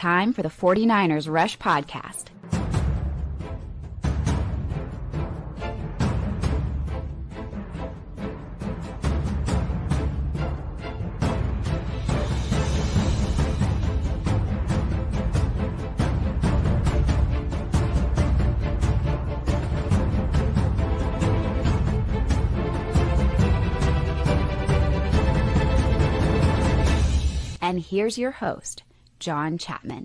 Time for the 49ers Rush Podcast. And here's your host, John Chapman.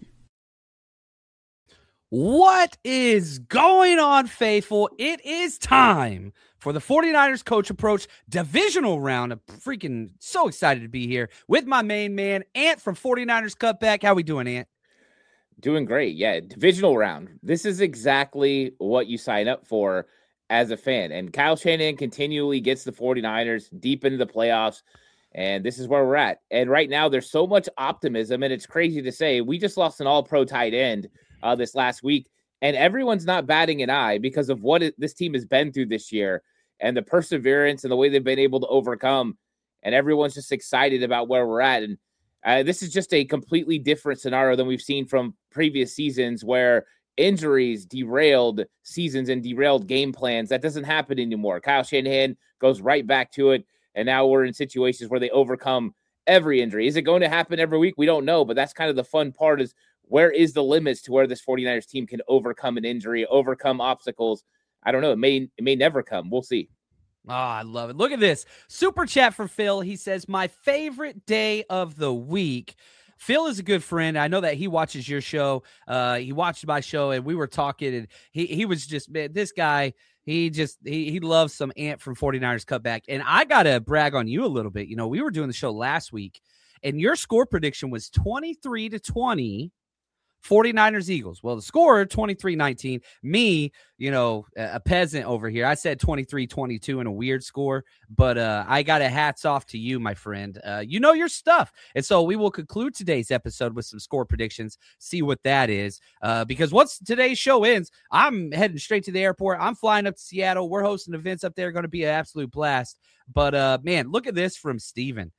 What is going on, faithful? It is time for the 49ers Coach Approach divisional round. I'm freaking so excited to be here with my main man, Ant from 49ers Cutback. How we doing, Ant? Doing great. Yeah, divisional round. This is exactly what you sign up for as a fan. And Kyle Shanahan continually gets the 49ers deep into the playoffs. And this is where we're at. And right now, there's so much optimism, and it's crazy to say. We just lost an all-pro tight end this last week, and everyone's not batting an eye because of what this team has been through this year and the perseverance and the way they've been able to overcome. And everyone's just excited about where we're at. And this is just a completely different scenario than we've seen from previous seasons where injuries derailed seasons and derailed game plans. That doesn't happen anymore. Kyle Shanahan goes right back to it. And now we're in situations where they overcome every injury. Is it going to happen every week? We don't know, but that's kind of the fun part is where is the limits to where this 49ers team can overcome an injury, overcome obstacles. I don't know. It may never come. We'll see. Oh, I love it. Look at this. Super chat from Phil. He says, my favorite day of the week. Phil is a good friend. I know that he watches your show. He watched my show, and we were talking, and he was just, man, this guy, he loves some Ant from 49ers Cutback. And I got to brag on you a little bit. You know, we were doing the show last week, and your score prediction was 23-20, 49ers Eagles. Well, the score 23-19. Me, you know, a peasant over here, I said 23-22 in a weird score, but I got a hats off to you, my friend. You know your stuff. And so we will conclude today's episode with some score predictions, see what that is. Because once today's show ends, I'm heading straight to the airport. I'm flying up to Seattle. We're hosting events up there. Going to be an absolute blast. But man, look at this from Steven.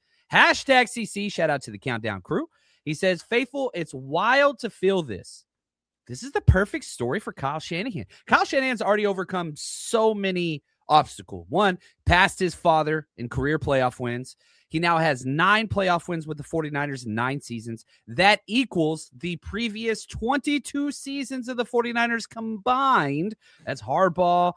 #CC, shout out to the Countdown crew. He says, faithful, it's wild to feel this. This is the perfect story for Kyle Shanahan. Kyle Shanahan's already overcome so many obstacles. One, passed his father in career playoff wins. He now has 9 playoff wins with the 49ers in 9 seasons. That equals the previous 22 seasons of the 49ers combined. That's Harbaugh,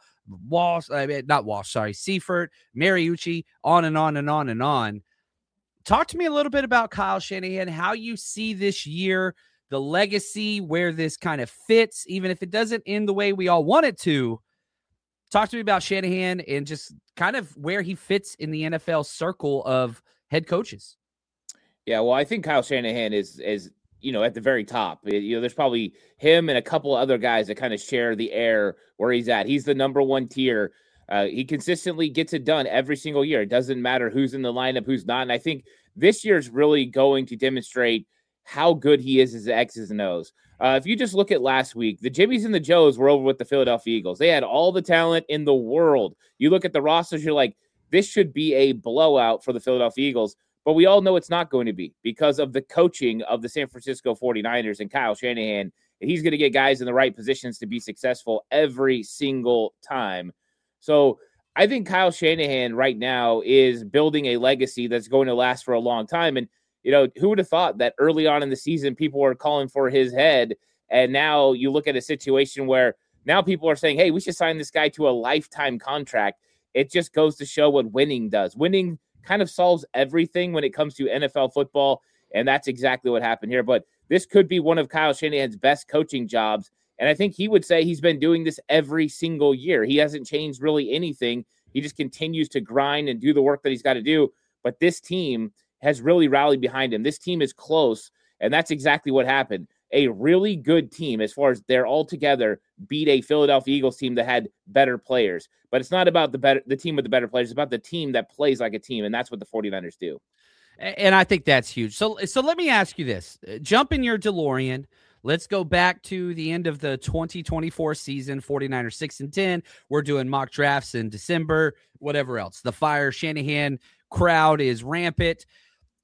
Seifert, Mariucci, on and on and on and on. Talk to me a little bit about Kyle Shanahan, how you see this year, the legacy, where this kind of fits, even if it doesn't end the way we all want it to. Talk to me about Shanahan and just kind of where he fits in the NFL circle of head coaches. Yeah, well, I think Kyle Shanahan is you know, at the very top. You know, there's probably him and a couple other guys that kind of share the air where he's at. He's the number one tier. He consistently gets it done every single year. It doesn't matter who's in the lineup, who's not. And I think this year's really going to demonstrate how good he is as X's and O's. If you just look at last week, the Jimmies and the Joes were over with the Philadelphia Eagles. They had all the talent in the world. You look at the rosters, you're like, this should be a blowout for the Philadelphia Eagles. But we all know it's not going to be because of the coaching of the San Francisco 49ers and Kyle Shanahan. And he's going to get guys in the right positions to be successful every single time. So I think Kyle Shanahan right now is building a legacy that's going to last for a long time. And, you know, who would have thought that early on in the season, people were calling for his head. And now you look at a situation where now people are saying, hey, we should sign this guy to a lifetime contract. It just goes to show what winning does. Winning kind of solves everything when it comes to NFL football. And that's exactly what happened here. But this could be one of Kyle Shanahan's best coaching jobs. And I think he would say he's been doing this every single year. He hasn't changed really anything. He just continues to grind and do the work that he's got to do. But this team has really rallied behind him. This team is close, and that's exactly what happened. A really good team, as far as they're all together, beat a Philadelphia Eagles team that had better players. But it's not about the team with the better players. It's about the team that plays like a team, and that's what the 49ers do. And I think that's huge. So let me ask you this. Jump in your DeLorean. Let's go back to the end of the 2024 season, 49ers 6-10. We're doing mock drafts in December, whatever else. The Fire Shanahan crowd is rampant.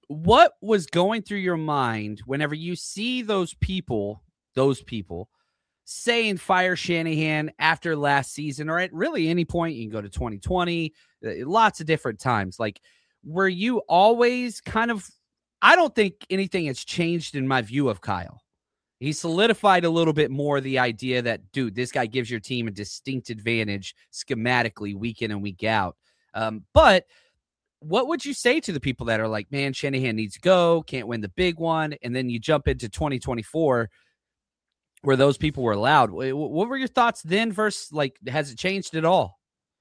what was going through your mind whenever you see those people saying fire Shanahan after last season, or at really any point? You can go to 2020, lots of different times. Like, were you always kind of, I don't think anything has changed in my view of Kyle. He solidified a little bit more the idea that, dude, this guy gives your team a distinct advantage schematically week in and week out. But what would you say to the people that are like, man, Shanahan needs to go, can't win the big one, and then you jump into 2024 where those people were allowed? What were your thoughts then versus, like, has it changed at all?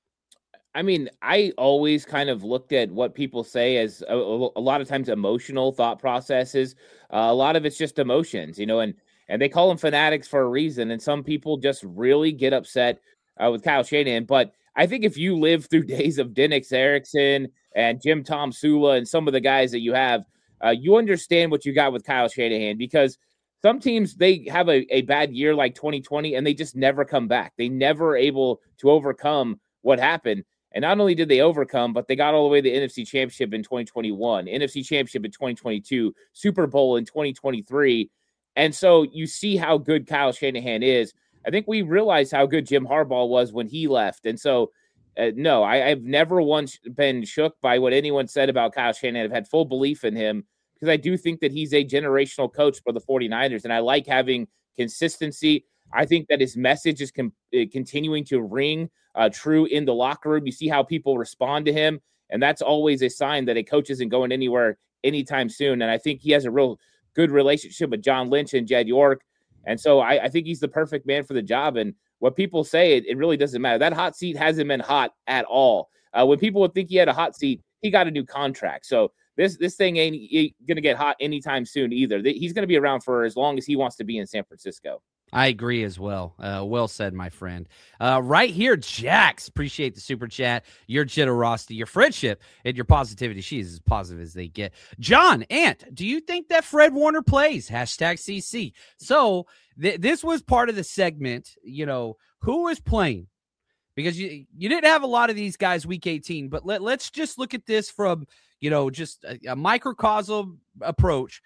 I mean, I always kind of looked at what people say as a lot of times emotional thought processes. A lot of it's just emotions, and they call them fanatics for a reason. And some people just really get upset with Kyle Shanahan. But I think if you live through days of Dennis Erickson and Jim Tom Sula and some of the guys that you have, you understand what you got with Kyle Shanahan, because some teams, they have a bad year like 2020 and they just never come back. They never able to overcome what happened. And not only did they overcome, but they got all the way to the NFC Championship in 2021, NFC Championship in 2022, Super Bowl in 2023. And so you see how good Kyle Shanahan is. I think we realized how good Jim Harbaugh was when he left. And so, no, I've never once been shook by what anyone said about Kyle Shanahan. I've had full belief in him because I do think that he's a generational coach for the 49ers. And I like having consistency. I think that his message is continuing to ring true in the locker room. You see how people respond to him, and that's always a sign that a coach isn't going anywhere anytime soon. And I think he has a real good relationship with John Lynch and Jed York, and so I think he's the perfect man for the job. And what people say, it really doesn't matter. That hot seat hasn't been hot at all. When people would think he had a hot seat, he got a new contract. So this thing ain't going to get hot anytime soon either. He's going to be around for as long as he wants to be in San Francisco. I agree as well. Well said, my friend. Right here, Jax. Appreciate the super chat, your generosity, your friendship, and your positivity. She's as positive as they get. John, Ant, do you think that Fred Warner plays? #CC. So this was part of the segment, who is playing? Because you didn't have a lot of these guys week 18, but let's just look at this from, just a microcosm approach.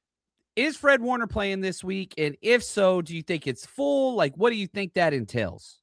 Is Fred Warner playing this week? And if so, do you think it's full? Like, what do you think that entails?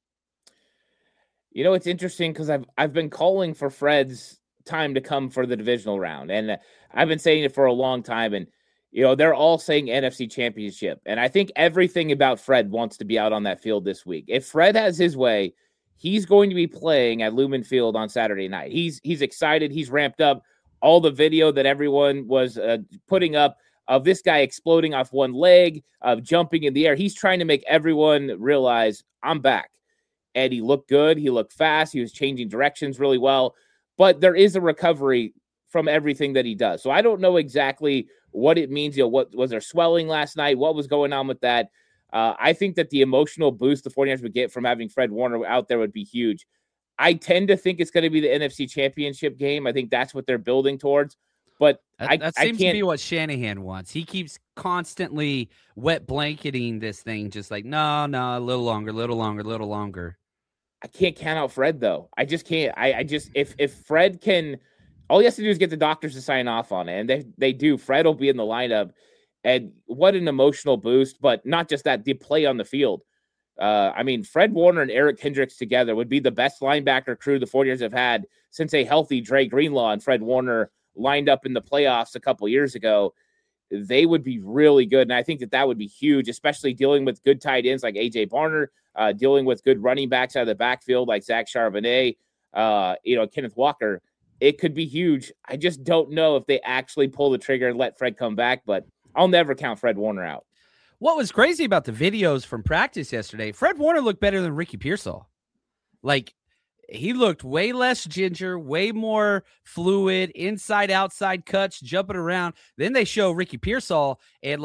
It's interesting because I've been calling for Fred's time to come for the divisional round. And I've been saying it for a long time. And, they're all saying NFC Championship. And I think everything about Fred wants to be out on that field this week. If Fred has his way, he's going to be playing at Lumen Field on Saturday night. He's excited. He's ramped up. All the video that everyone was putting up of this guy exploding off one leg, of jumping in the air. He's trying to make everyone realize, I'm back. And he looked good. He looked fast. He was changing directions really well. But there is a recovery from everything that he does. So I don't know exactly what it means. What was there swelling last night? What was going on with that? I think that the emotional boost the 49ers would get from having Fred Warner out there would be huge. I tend to think it's going to be the NFC Championship game. I think that's what they're building towards. But that seems to be what Shanahan wants. He keeps constantly wet blanketing this thing, just like, no, a little longer. I can't count out Fred, though. I just can't. I just, if Fred can, all he has to do is get the doctors to sign off on it. And they do. Fred will be in the lineup. And what an emotional boost. But not just that, the play on the field. Fred Warner and Eric Kendricks together would be the best linebacker crew the 49ers have had since a healthy Dre Greenlaw and Fred Warner lined up in the playoffs a couple years ago. They would be really good. And I think that would be huge, especially dealing with good tight ends like AJ Barner, dealing with good running backs out of the backfield like Zach Charbonnet, Kenneth Walker. It could be huge. I just don't know if they actually pull the trigger and let Fred come back, but I'll never count Fred Warner out. What was crazy about the videos from practice yesterday, Fred Warner looked better than Ricky Pearsall. Like, he looked way less ginger, way more fluid, inside, outside cuts, jumping around. Then they show Ricky Pearsall, and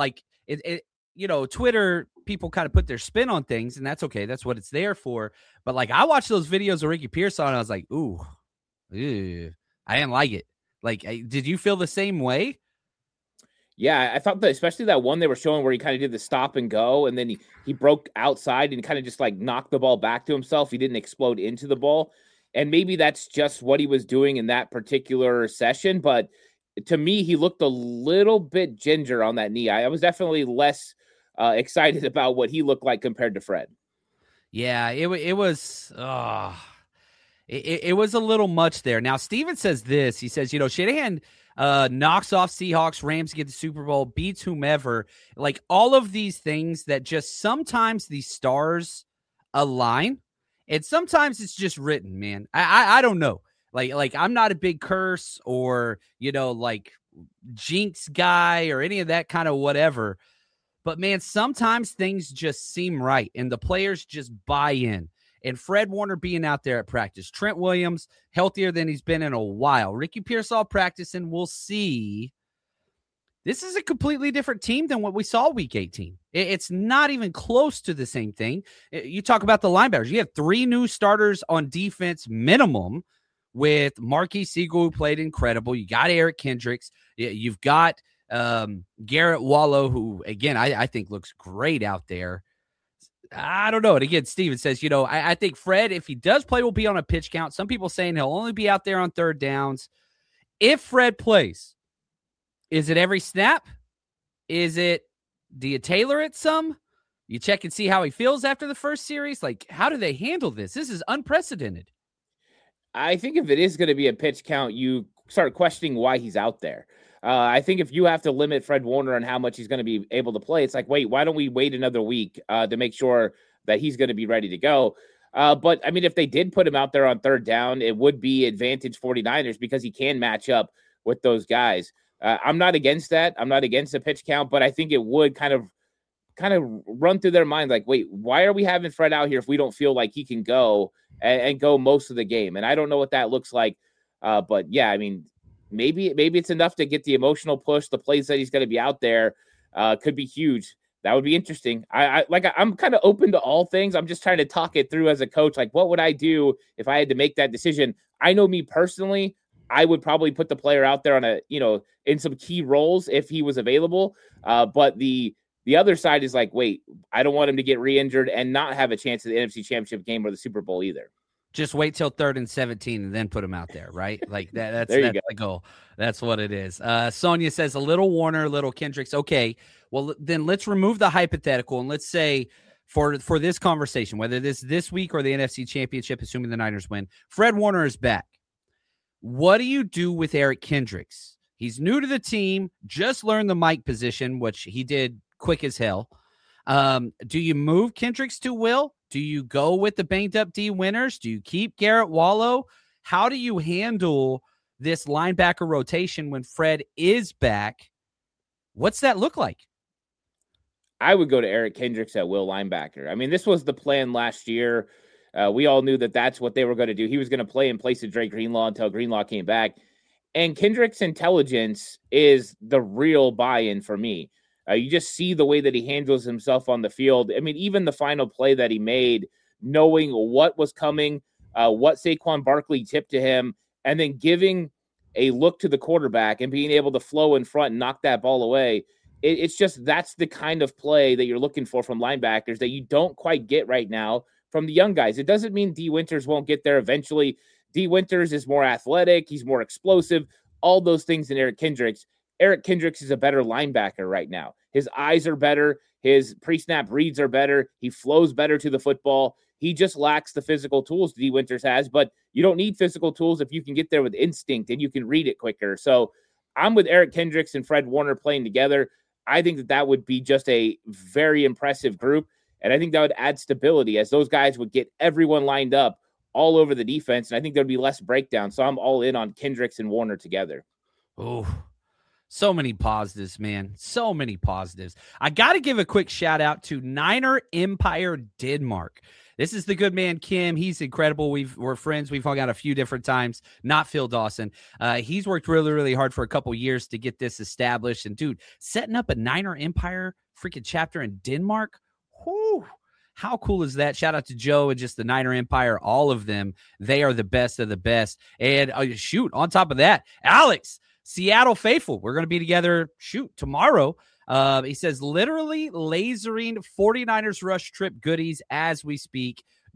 Twitter people kind of put their spin on things, and that's okay. That's what it's there for. But I watched those videos of Ricky Pearsall, and I was like, ooh, I didn't like it. Did you feel the same way? Yeah, I thought that especially that one they were showing where he kind of did the stop and go, and then he broke outside and kind of just knocked the ball back to himself. He didn't explode into the ball. And maybe that's just what he was doing in that particular session. But to me, he looked a little bit ginger on that knee. I was definitely less excited about what he looked like compared to Fred. Yeah, it was it was a little much there. Now, Steven says this. He says, Shanahan knocks off Seahawks, Rams get the Super Bowl, beats whomever. Like all of these things that just sometimes these stars align, and sometimes it's just written, man. I don't know. Like I'm not a big curse or, like jinx guy or any of that kind of whatever. But, man, sometimes things just seem right, and the players just buy in. And Fred Warner being out there at practice. Trent Williams, healthier than he's been in a while. Ricky Pearsall practicing. We'll see. This is a completely different team than what we saw week 18. It's not even close to the same thing. You talk about the linebackers. You have 3 new starters on defense minimum with Marquis Siegel, who played incredible. You got Eric Kendricks. You've got Garrett Wallow, who, again, I think looks great out there. I don't know. And again, Steven says, I think Fred, if he does play, will be on a pitch count. Some people saying he'll only be out there on third downs. If Fred plays, is it every snap? Do you tailor it some? You check and see how he feels after the first series? Like, how do they handle this? This is unprecedented. I think if it is going to be a pitch count, you start questioning why he's out there. I think if you have to limit Fred Warner on how much he's going to be able to play, it's like, wait, why don't we wait another week to make sure that he's going to be ready to go? But, I mean, if they did put him out there on third down, it would be advantage 49ers because he can match up with those guys. I'm not against that. I'm not against the pitch count, but I think it would kind of run through their mind like, wait, why are we having Fred out here if we don't feel like he can go and go most of the game? And I don't know what that looks like. But, yeah, I mean, maybe it's enough to get the emotional push. The plays that he's going to be out there could be huge. That would be interesting. I'm kind of open to all things. I'm just trying to talk it through as a coach. Like, what would I do if I had to make that decision? I know me personally, I would probably put the player out there on in some key roles if he was available. But the other side is like, wait, I don't want him to get re-injured and not have a chance at the NFC Championship game or the Super Bowl either. Just wait till 3rd and 17 and then put him out there, right? Like that's the goal. That's what it is. Sonia says a little Warner, a little Kendricks. Okay, well, then let's remove the hypothetical and let's say for this conversation, whether this week or the NFC Championship, assuming the Niners win, Fred Warner is back. What do you do with Eric Kendricks? He's new to the team, just learned the mic position, which he did quick as hell. Do you move Kendricks to Will? Do you go with the banged-up D winners? Do you keep Garrett Wallow? How do you handle this linebacker rotation when Fred is back? What's that look like? I would go to Eric Kendricks at Will linebacker. I mean, this was the plan last year. We all knew that that's what they were going to do. He was going to play in place of Dre Greenlaw until Greenlaw came back. And Kendricks' intelligence is the real buy-in for me. You just see the way that he handles himself on the field. I mean, even the final play that he made, knowing what was coming, what Saquon Barkley tipped to him, and then giving a look to the quarterback and being able to flow in front and knock that ball away. It's just that's the kind of play that you're looking for from linebackers that you don't quite get right now from the young guys. It doesn't mean D. Winters won't get there eventually. D. Winters is more athletic. He's more explosive. All those things in Eric Kendricks. Eric Kendricks is a better linebacker right now. His eyes are better. His pre-snap reads are better. He flows better to the football. He just lacks the physical tools D. Winters has, but you don't need physical tools if you can get there with instinct and you can read it quicker. So I'm with Eric Kendricks and Fred Warner playing together. I think that would be just a very impressive group, and I think that would add stability as those guys would get everyone lined up all over the defense, and I think there'd be less breakdown. So I'm all in on Kendricks and Warner together. Oh, so many positives, man. So many positives. I got to give a quick shout out to Niner Empire Denmark. This is the good man, Kim. He's incredible. We're friends. We've hung out a few different times. Not Phil Dawson. He's worked really, really hard for a couple years to get this established. And, dude, setting up a Niner Empire freaking chapter in Denmark, whoo, how cool is that? Shout out to Joe and just the Niner Empire, all of them. They are the best of the best. And, on top of that, Alex, Seattle faithful. We're going to be together, tomorrow. He says, literally lasering 49ers rush trip goodies as we speak.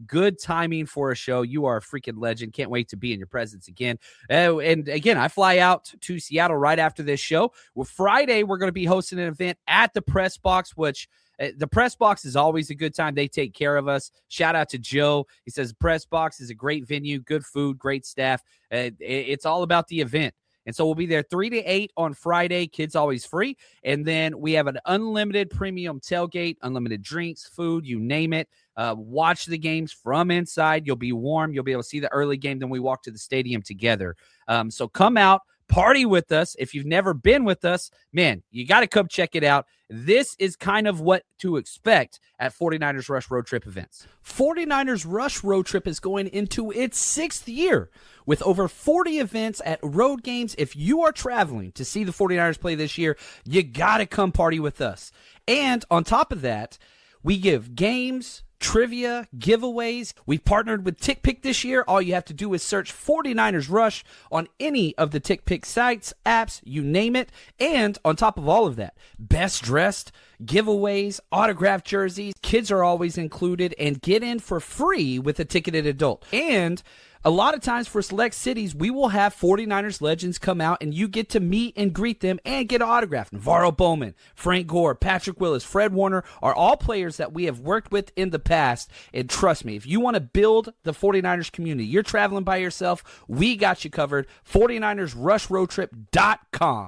Good timing for a show. You are a freaking legend. Can't wait to be in your presence again. And again, I fly out to Seattle right after this show. Well, Friday, we're going to be hosting an event at the Press Box, which the Press Box is always a good time. They take care of us. Shout out to Joe. He says Press Box is a great venue, good food, great staff. It's all about the event. And so we'll be there 3 to 8 on Friday. Kids always free. And then we have an unlimited premium tailgate, unlimited drinks, food, you name it. Watch the games from inside. You'll be warm. You'll be able to see the early game. Then we walk to the stadium together. So come out, party with us. If you've never been with us, man, you got to come check it out. This is kind of what to expect at 49ers Rush Road Trip events. 49ers Rush Road Trip is going into its 6th year with over 40 events at road games. If you are traveling to see the 49ers play this year, you got to come party with us. And on top of that, we give games, trivia, giveaways. We've partnered with TickPick this year. All you have to do is search 49ers Rush on any of the TickPick sites, apps, you name it. And on top of all of that, best dressed, giveaways, autographed jerseys, kids are always included, and get in for free with a ticketed adult. And a lot of times for select cities, we will have 49ers legends come out and you get to meet and greet them and get an autograph. Navarro Bowman, Frank Gore, Patrick Willis, Fred Warner are all players that we have worked with in the past. And trust me, if you want to build the 49ers community, you're traveling by yourself, we got you covered. 49ersRushRoadTrip.com.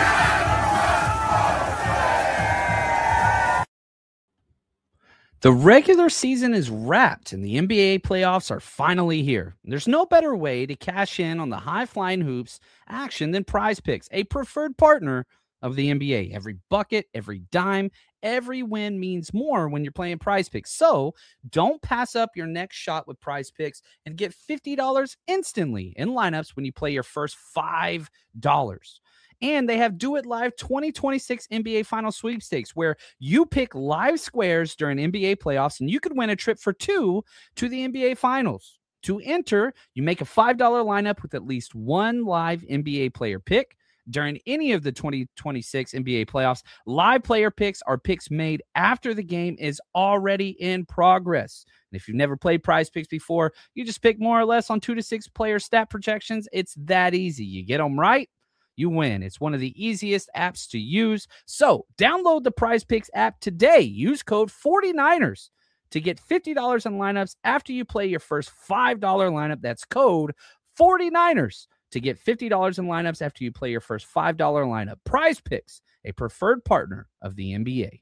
The regular season is wrapped and the NBA playoffs are finally here. There's no better way to cash in on the high-flying hoops action than Prize Picks, a preferred partner of the NBA. Every bucket, every dime, every win means more when you're playing Prize Picks. So don't pass up your next shot with Prize Picks and get $50 instantly in lineups when you play your first $5. And they have Do It Live 2026 NBA Final Sweepstakes, where you pick live squares during NBA playoffs, and you could win a trip for 2 to the NBA Finals. To enter, you make a $5 lineup with at least one live NBA player pick. During any of the 2026 NBA playoffs, live player picks are picks made after the game is already in progress. And if you've never played Prize Picks before, you just pick more or less on 2 to 6 player stat projections. It's that easy. You get them right, you win. It's one of the easiest apps to use. So download the Prize Picks app today. Use code 49ers to get $50 in lineups after you play your first $5 lineup. That's code 49ers to get $50 in lineups after you play your first $5 lineup. Prize Picks, a preferred partner of the NBA.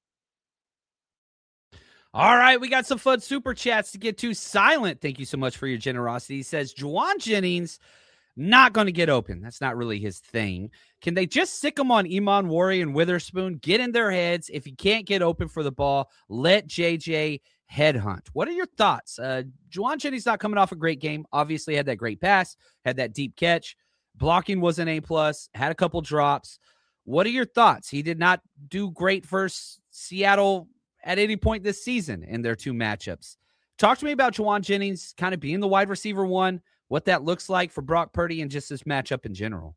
All right, we got some fun super chats to get to. Silent, thank you so much for your generosity. He says, Juwan Jennings not going to get open. That's not really his thing. Can they just sick him on Iman Wari and Witherspoon? Get in their heads. If he can't get open for the ball, let JJ headhunt. What are your thoughts? Juwan Jennings not coming off a great game. Obviously had that great pass, had that deep catch. Blocking was an A+, had a couple drops. What are your thoughts? He did not do great versus Seattle at any point this season in their 2 matchups. Talk to me about Juwan Jennings kind of being the wide receiver 1, what that looks like for Brock Purdy and just this matchup in general.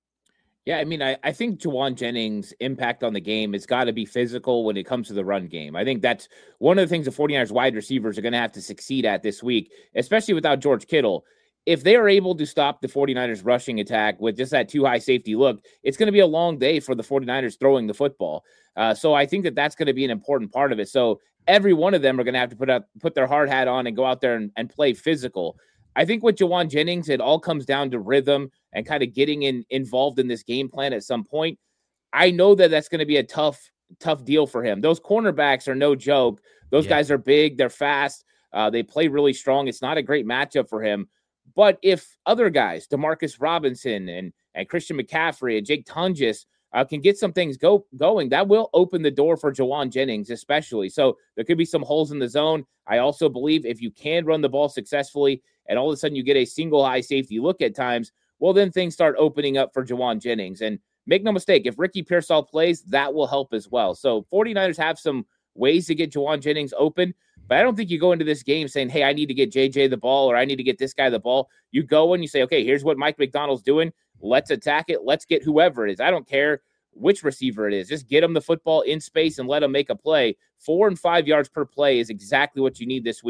Yeah, I mean, I think Juwan Jennings' impact on the game has got to be physical when it comes to the run game. I think that's one of the things the 49ers wide receivers are going to have to succeed at this week, especially without George Kittle. If they are able to stop the 49ers rushing attack with just that too high safety look, it's going to be a long day for the 49ers throwing the football. So I think that that's going to be an important part of it. So every one of them are going to have to put their hard hat on and go out there and play physical. I think with Juwan Jennings, it all comes down to rhythm and kind of getting involved in this game plan at some point. I know that that's going to be a tough deal for him. Those cornerbacks are no joke. Those guys are big. They're fast. They play really strong. It's not a great matchup for him. But if other guys, Demarcus Robinson and Christian McCaffrey and Jake Tunges can get some things going, that will open the door for Juwan Jennings especially. So there could be some holes in the zone. I also believe if you can run the ball successfully and all of a sudden you get a single high safety look at times, well, then things start opening up for Juwan Jennings. And make no mistake, if Ricky Pearsall plays, that will help as well. So 49ers have some ways to get Juwan Jennings open, but I don't think you go into this game saying, hey, I need to get JJ the ball or I need to get this guy the ball. You go and you say, okay, here's what Mike McDonald's doing. Let's attack it. Let's get whoever it is. I don't care which receiver it is. Just get them the football in space and let them make a play. 4 and 5 yards per play is exactly what you need this week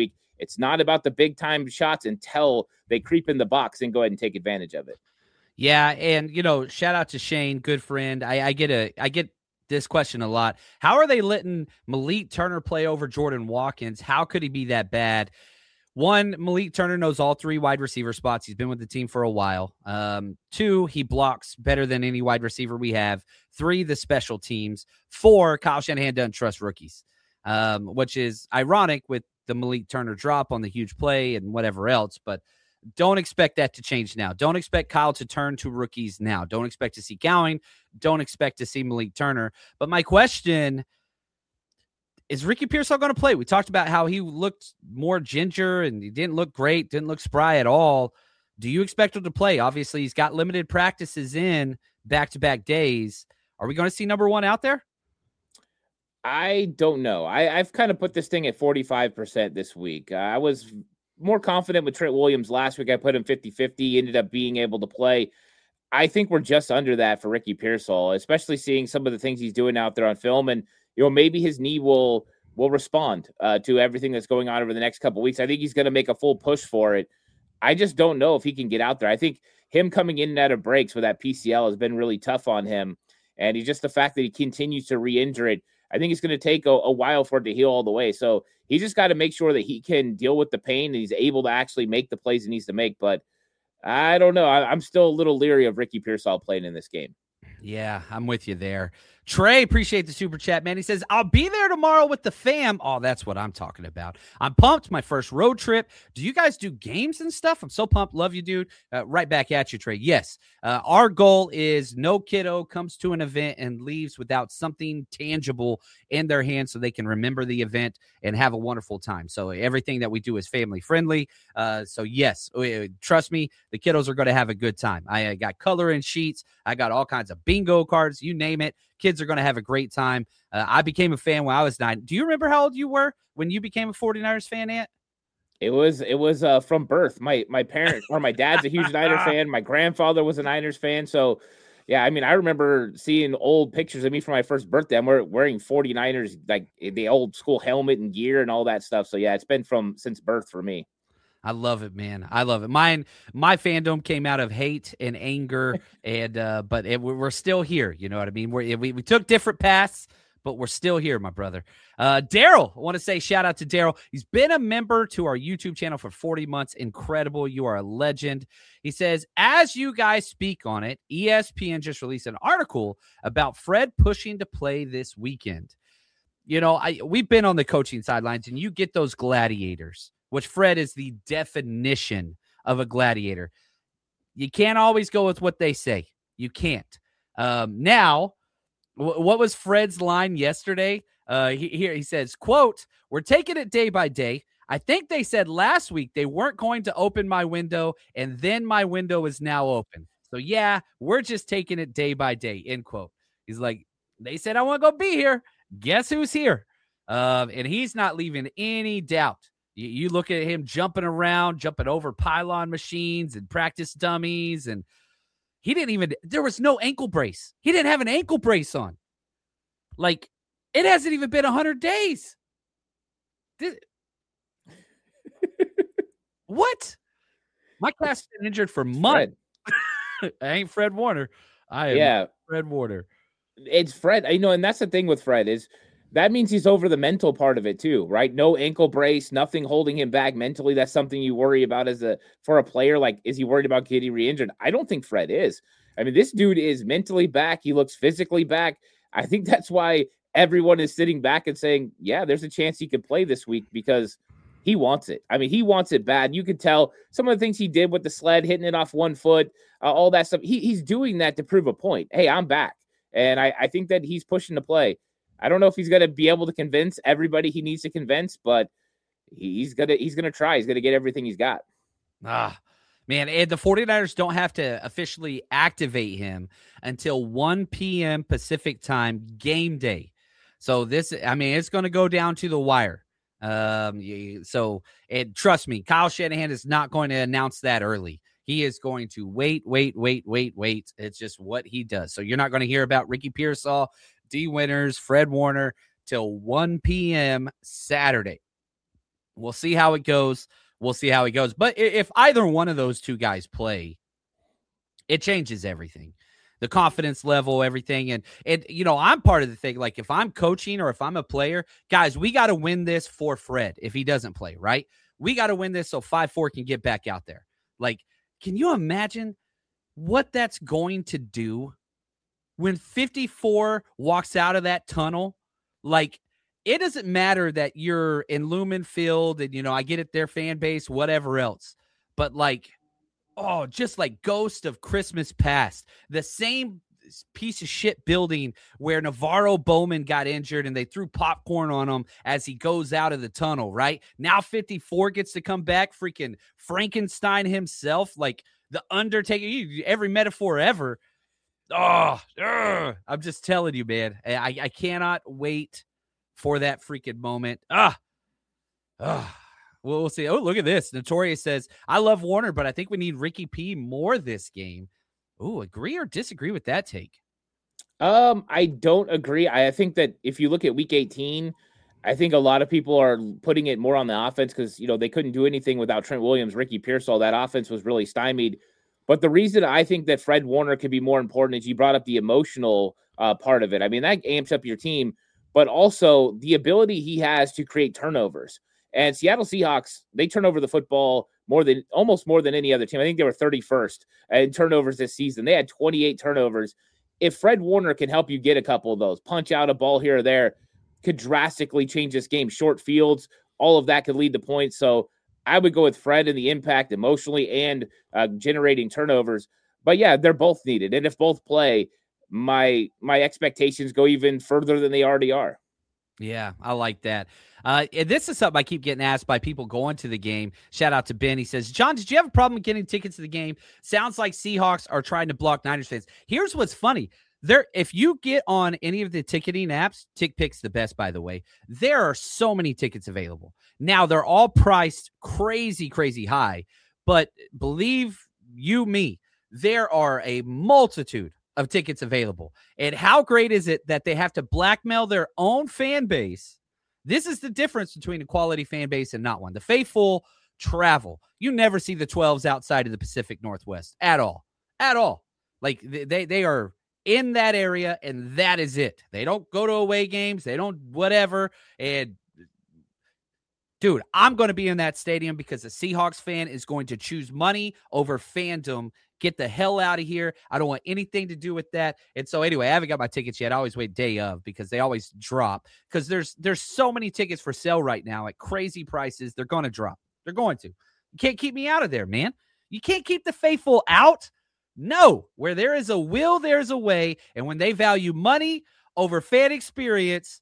It's not about the big time shots until they creep in the box and go ahead and take advantage of it. Yeah, and shout out to Shane, good friend. I get this question a lot. How are they letting Malik Turner play over Jordan Watkins? How could he be that bad? One, Malik Turner knows all 3 wide receiver spots. He's been with the team for a while. 2, he blocks better than any wide receiver we have. 3, the special teams. 4, Kyle Shanahan doesn't trust rookies, which is ironic with the Malik Turner drop on the huge play and whatever else. But don't expect that to change now. Don't expect Kyle to turn to rookies now. Don't expect to see Gowing. Don't expect to see Malik Turner. But my question is, Ricky Pearsall going to play? We talked about how he looked more ginger and he didn't look great, didn't look spry at all. Do you expect him to play? Obviously, he's got limited practices in back-to-back days. Are we going to see number 1 out there? I don't know. I've kind of put this thing at 45% this week. I was more confident with Trent Williams last week. I put him 50-50, ended up being able to play. I think we're just under that for Ricky Pearsall, especially seeing some of the things he's doing out there on film. And, maybe his knee will respond to everything that's going on over the next couple of weeks. I think he's going to make a full push for it. I just don't know if he can get out there. I think him coming in and out of breaks with that PCL has been really tough on him. And he's just the fact that he continues to re-injure it. I think it's going to take a while for it to heal all the way. So he's just got to make sure that he can deal with the pain and he's able to actually make the plays he needs to make. But I don't know. I'm still a little leery of Ricky Pearsall playing in this game. Yeah, I'm with you there. Trey, appreciate the super chat, man. He says, I'll be there tomorrow with the fam. Oh, that's what I'm talking about. I'm pumped. My first road trip. Do you guys do games and stuff? I'm so pumped. Love you, dude. Right back at you, Trey. Yes. Our goal is no kiddo comes to an event and leaves without something tangible in their hands so they can remember the event and have a wonderful time. So everything that we do is family friendly. So yes, trust me, the kiddos are going to have a good time. I got coloring sheets. I got all kinds of bingo cards. You name it. Kids are going to have a great time. I became a fan when I was 9. Do you remember how old you were when you became a 49ers fan, Ant? It was from birth. My parents or my dad's a huge Niners fan. My grandfather was a Niners fan. So, yeah, I mean, I remember seeing old pictures of me for my first birthday. I'm wearing 49ers, like the old school helmet and gear and all that stuff. So, yeah, it's been since birth for me. I love it, man. I love it. My fandom came out of hate and anger, and but we're still here. You know what I mean? We took different paths, but we're still here, my brother. Daryl, I want to say shout out to Daryl. He's been a member to our YouTube channel for 40 months. Incredible. You are a legend. He says, as you guys speak on it, ESPN just released an article about Fred pushing to play this weekend. We've been on the coaching sidelines, and you get those gladiators, which Fred is the definition of a gladiator. You can't always go with what they say. You can't. Now, what was Fred's line yesterday? He says, quote, "We're taking it day by day. I think they said last week they weren't going to open my window, and then my window is now open. So, yeah, we're just taking it day by day," end quote. He's like, they said I want to go be here. Guess who's here? And he's not leaving any doubt. You look at him jumping around, jumping over pylon machines and practice dummies, and there was no ankle brace. He didn't have an ankle brace on. Like, it hasn't even been 100 days. What? My class has been injured for months. I ain't Fred Warner. I am Fred Warner. It's Fred, and that's the thing with Fred is that means he's over the mental part of it too, right? No ankle brace, nothing holding him back mentally. That's something you worry about for a player. Like, is he worried about getting re-injured? I don't think Fred is. I mean, this dude is mentally back. He looks physically back. I think that's why everyone is sitting back and saying, yeah, there's a chance he could play this week because he wants it. I mean, he wants it bad. You could tell some of the things he did with the sled, hitting it off one foot, all that stuff. He's doing that to prove a point. Hey, I'm back. And I think that he's pushing to play. I don't know if he's going to be able to convince everybody he needs to convince, but he's going to try. He's going to get everything he's got. Man, and the 49ers don't have to officially activate him until 1 p.m. Pacific time game day. So it's going to go down to the wire. And trust me, Kyle Shanahan is not going to announce that early. He is going to wait. It's just what he does. So you're not going to hear about Ricky Pearsall, D. Winters, Fred Warner till 1 p.m. Saturday. We'll see how it goes. But if either one of those two guys play, it changes everything. The confidence level, everything. And I'm part of the thing. Like if I'm coaching or if I'm a player, guys, we got to win this for Fred if he doesn't play, right? We got to win this so 5-4 can get back out there. Like, can you imagine what that's going to do when 54 walks out of that tunnel? Like, it doesn't matter that you're in Lumen Field and, I get it, their fan base, whatever else. But like, just like Ghost of Christmas Past, the same piece of shit building where Navarro Bowman got injured and they threw popcorn on him as he goes out of the tunnel, right? Now 54 gets to come back, freaking Frankenstein himself, like the Undertaker, every metaphor ever. I'm just telling you, man. I cannot wait for that freaking moment. We'll see. Oh, look at this. Notorious says, I love Warner, but I think we need Ricky P more this game. Oh, agree or disagree with that take? I don't agree. I think that if you look at week 18, I think a lot of people are putting it more on the offense because, they couldn't do anything without Trent Williams, Ricky Pearsall. That offense was really stymied. But the reason I think that Fred Warner could be more important is you brought up the emotional part of it. I mean, that amps up your team, but also the ability he has to create turnovers. And Seattle Seahawks, they turn over the football almost more than any other team. I think they were 31st in turnovers this season. They had 28 turnovers. If Fred Warner can help you get a couple of those, punch out a ball here or there, could drastically change this game. Short fields, all of that could lead to points. So I would go with Fred and the impact emotionally and generating turnovers. But yeah, they're both needed. And if both play, my expectations go even further than they already are. Yeah, I like that. This is something I keep getting asked by people going to the game. Shout out to Ben. He says, John, did you have a problem getting tickets to the game? Sounds like Seahawks are trying to block Niners fans. Here's what's funny. If you get on any of the ticketing apps, TickPick's the best, by the way, there are so many tickets available. Now, they're all priced crazy, crazy high. But believe you me, there are a multitude of tickets available. And how great is it that they have to blackmail their own fan base? This is the difference between a quality fan base and not one. The faithful travel. You never see the 12s outside of the Pacific Northwest at all. At all. Like they are in that area and that is it. They don't go to away games. They don't whatever. And dude, I'm going to be in that stadium because a Seahawks fan is going to choose money over fandom. Get the hell out of here. I don't want anything to do with that. And so anyway, I haven't got my tickets yet. I always wait day of because they always drop because there's so many tickets for sale right now at crazy prices. They're going to drop. They're going to. You can't keep me out of there, man. You can't keep the faithful out. No, where there is a will, there's a way. And when they value money over fan experience,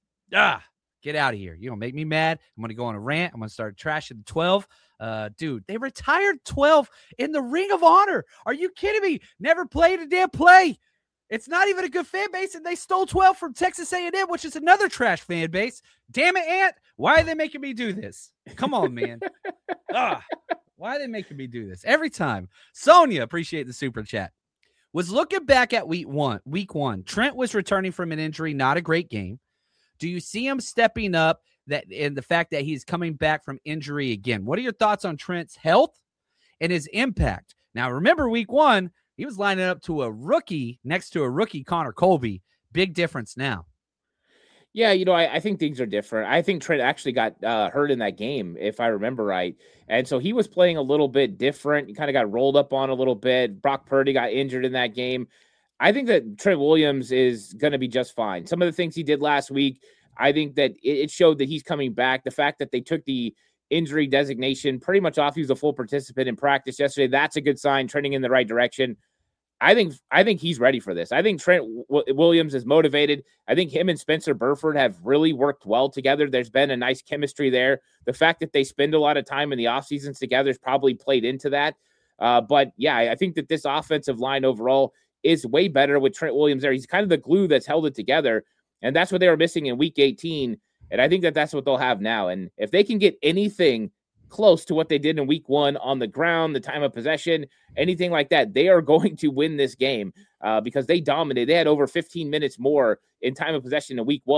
get out of here. You're going to make me mad. I'm going to go on a rant. I'm going to start trashing the 12. Dude, they retired 12 in the Ring of Honor. Are you kidding me? Never played a damn play. It's not even a good fan base, and they stole 12 from Texas A&M, which is another trash fan base. Damn it, Ant. Why are they making me do this? Come on, man. Why are they making me do this? Every time. Sonia, appreciate the super chat. Was looking back at week one. Trent was returning from an injury, not a great game. Do you see him stepping up and the fact that he's coming back from injury again? What are your thoughts on Trent's health and his impact? Now, remember week one, he was lining up to a rookie next to a rookie, Connor Colby. Big difference now. Yeah, I think things are different. I think Trent actually got hurt in that game, if I remember right. And so he was playing a little bit different. He kind of got rolled up on a little bit. Brock Purdy got injured in that game. I think that Trent Williams is going to be just fine. Some of the things he did last week, I think that it showed that he's coming back. The fact that they took the injury designation pretty much off, he was a full participant in practice yesterday. That's a good sign, trending in the right direction. I think he's ready for this. I think Trent Williams is motivated. I think him and Spencer Burford have really worked well together. There's been a nice chemistry there. The fact that they spend a lot of time in the off seasons together has probably played into that. But yeah, I think that this offensive line overall is way better with Trent Williams there. He's kind of the glue that's held it together. And that's what they were missing in week 18. And I think that that's what they'll have now. And if they can get anything close to what they did in week one on the ground, the time of possession, anything like that, they are going to win this game because they dominated. They had over 15 minutes more in time of possession in week one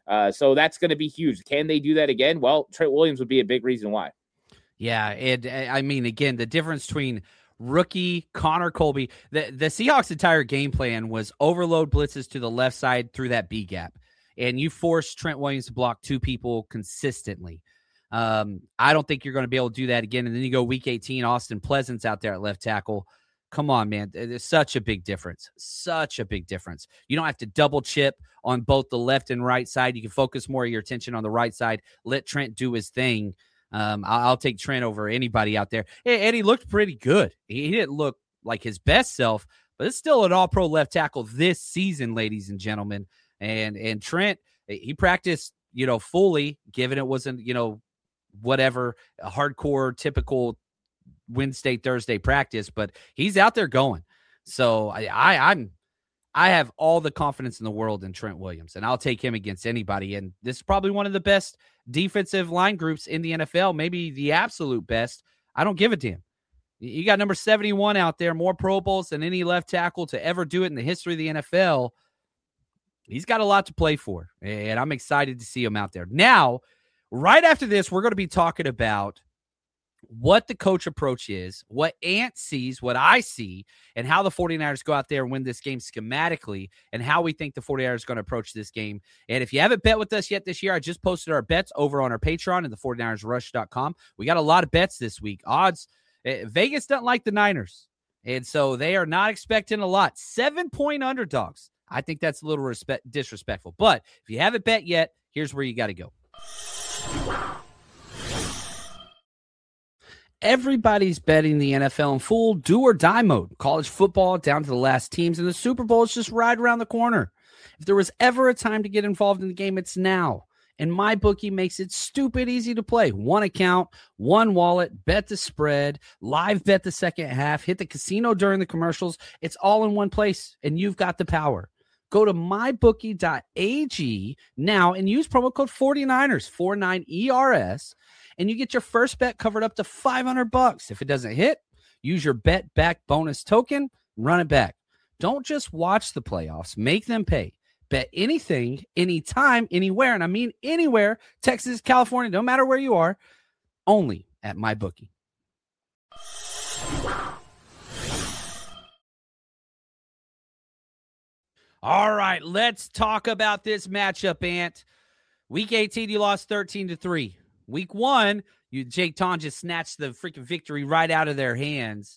So that's going to be huge. Can they do that again? Well, Trent Williams would be a big reason why. Yeah, and I mean, again, the difference between rookie Connor Colby, the Seahawks' entire game plan was overload blitzes to the left side through that B gap, and you force Trent Williams to block two people consistently. I don't think you're going to be able to do that again. And then you go week 18, Austin Pleasant's out there at left tackle. Come on, man. There's such a big difference. Such a big difference. You don't have to double chip on both the left and right side. You can focus more of your attention on the right side. Let Trent do his thing. I'll take Trent over anybody out there. And he looked pretty good. He didn't look like his best self, but it's still an all-pro left tackle this season, ladies and gentlemen. And Trent, he practiced, fully, given it wasn't, whatever, a hardcore, typical Wednesday, Thursday practice, but he's out there going. So I have all the confidence in the world in Trent Williams, and I'll take him against anybody. And this is probably one of the best defensive line groups in the NFL, maybe the absolute best. I don't give a damn. You got number 71 out there, more Pro Bowls than any left tackle to ever do it in the history of the NFL. He's got a lot to play for, and I'm excited to see him out there. Now, right after this, we're going to be talking about what the coach approach is, what Ant sees, what I see, and how the 49ers go out there and win this game schematically, and how we think the 49ers are going to approach this game. And if you haven't bet with us yet this year, I just posted our bets over on our Patreon and the 49ersrush.com. We got a lot of bets this week. Odds, Vegas doesn't like the Niners, and so they are not expecting a lot. 7-point underdogs. I think that's a little disrespectful. But if you haven't bet yet, here's where you got to go. Everybody's betting the NFL in full do or die mode. College football down to the last teams, and the Super Bowl is just right around the corner. If there was ever a time to get involved in the game, it's now. And MyBookie makes it stupid easy to play. One account, one wallet, bet the spread, live bet the second half, hit the casino during the commercials. It's all in one place, and you've got the power. Go to mybookie.ag now and use promo code 49ers, 49ERS, and you get your first bet covered up to $500. If it doesn't hit, use your bet back bonus token, run it back. Don't just watch the playoffs, make them pay. Bet anything, anytime, anywhere, and I mean anywhere, Texas, California, no matter where you are, only at MyBookie. All right, let's talk about this matchup, Ant. Week 18, you lost 13-3. Week 1, Jake Ton just snatched the freaking victory right out of their hands.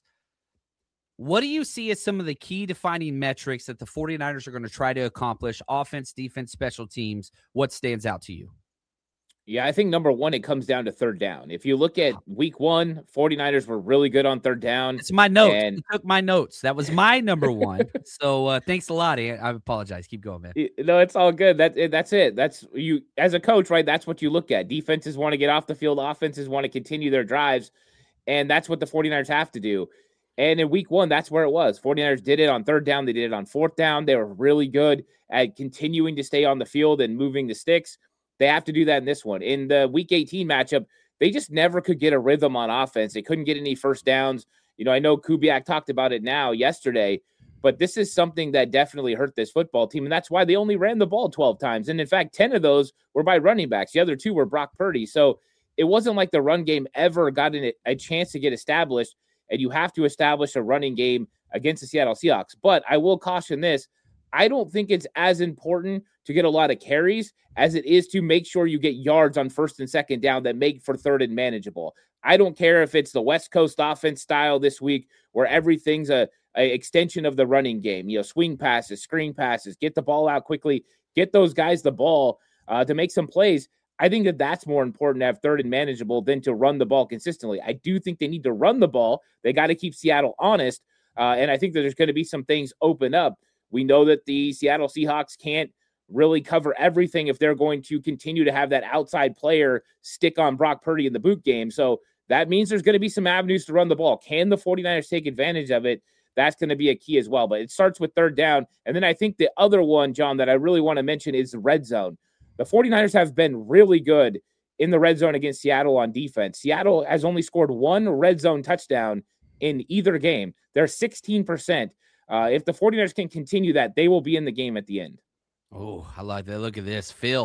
What do you see as some of the key defining metrics that the 49ers are going to try to accomplish? Offense, defense, special teams. What stands out to you? Yeah, I think number one, it comes down to third down. If you look at week 1, 49ers were really good on third down. It's my notes. You took my notes. That was my number one. So thanks a lot, Ant. I apologize. Keep going, man. No, it's all good. That's it. That's you as a coach, right? That's what you look at. Defenses want to get off the field. Offenses want to continue their drives. And that's what the 49ers have to do. And in week 1, that's where it was. 49ers did it on third down. They did it on fourth down. They were really good at continuing to stay on the field and moving the sticks. They have to do that in this one. In the week 18 matchup, they just never could get a rhythm on offense. They couldn't get any first downs. I know Kubiak talked about it yesterday, but this is something that definitely hurt this football team. And that's why they only ran the ball 12 times. And in fact, 10 of those were by running backs. The other 2 were Brock Purdy. So it wasn't like the run game ever got a chance to get established. And you have to establish a running game against the Seattle Seahawks. But I will caution this. I don't think it's as important to get a lot of carries as it is to make sure you get yards on first and second down that make for third and manageable. I don't care if it's the West Coast offense style this week where everything's a extension of the running game, swing passes, screen passes, get the ball out quickly, get those guys the ball to make some plays. I think that's more important to have third and manageable than to run the ball consistently. I do think they need to run the ball. They got to keep Seattle honest. And I think that there's going to be some things open up. We know that the Seattle Seahawks can't really cover everything if they're going to continue to have that outside player stick on Brock Purdy in the boot game. So that means there's going to be some avenues to run the ball. Can the 49ers take advantage of it? That's going to be a key as well. But it starts with third down. And then I think the other one, John, that I really want to mention is the red zone. The 49ers have been really good in the red zone against Seattle on defense. Seattle has only scored 1 red zone touchdown in either game. They're 16%. If the 49ers can continue that, they will be in the game at the end. Oh, I like that. Look at this. Phil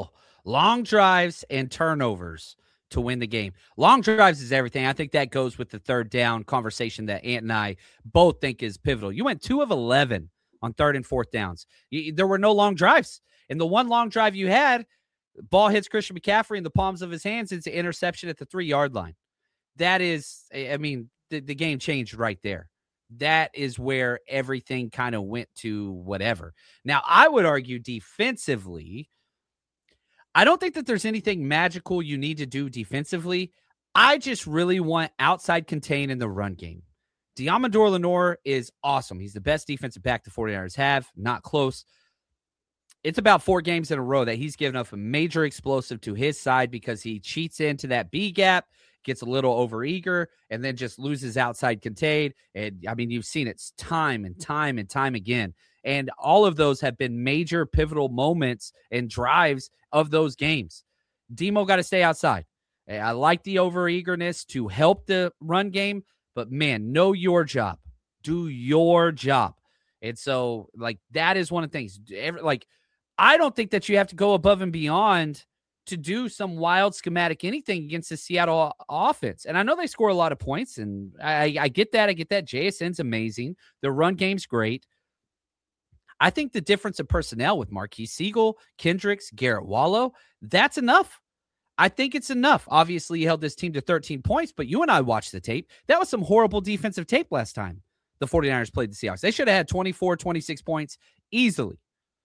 long drives and turnovers to win the game. Long drives is everything. I think that goes with the third down conversation that Ant and I both think is pivotal. You went 2 of 11 on third and fourth downs. There were no long drives. And the one long drive you had, ball hits Christian McCaffrey in the palms of his hands. It's an interception at the 3-yard line. That is, I mean, the game changed right there. That is where everything kind of went to whatever. Now, I would argue defensively, I don't think that there's anything magical you need to do defensively. I just really want outside contain in the run game. Deommodore Lenoir is awesome. He's the best defensive back the 49ers have. Not close. It's about 4 games in a row that he's given up a major explosive to his side because he cheats into that B gap, gets a little overeager, and then just loses outside contain. And, I mean, you've seen it time and time and time again. And all of those have been major pivotal moments and drives of those games. Demo got to stay outside. I like the overeagerness to help the run game, but, man, know your job. Do your job. And so, like, that is one of the things. I don't think that you have to go above and beyond to do some wild schematic anything against the Seattle offense. And I know they score a lot of points, and I get that. I get that. JSN's amazing. The run game's great. I think the difference in personnel with Marquise Siegel, Kendricks, Garrett Wallow, that's enough. I think it's enough. Obviously, he held this team to 13 points, but you and I watched the tape. That was some horrible defensive tape last time the 49ers played the Seahawks. They should have had 24, 26 points easily.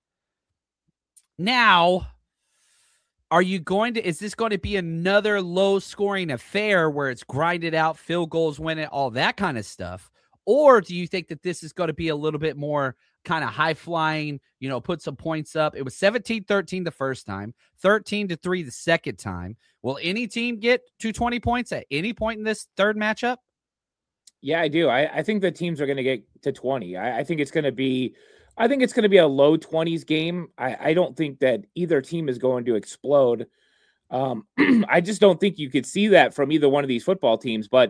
Now, is this going to be another low-scoring affair where it's grinded out, field goals, win it, all that kind of stuff? Or do you think that this is going to be a little bit more kind of high-flying, put some points up? It was 17-13 the first time, 13-3 the second time. Will any team get to 20 points at any point in this third matchup? Yeah, I do. I think the teams are going to get to 20. I think it's going to be a low 20s game. I don't think that either team is going to explode. I just don't think you could see that from either one of these football teams, but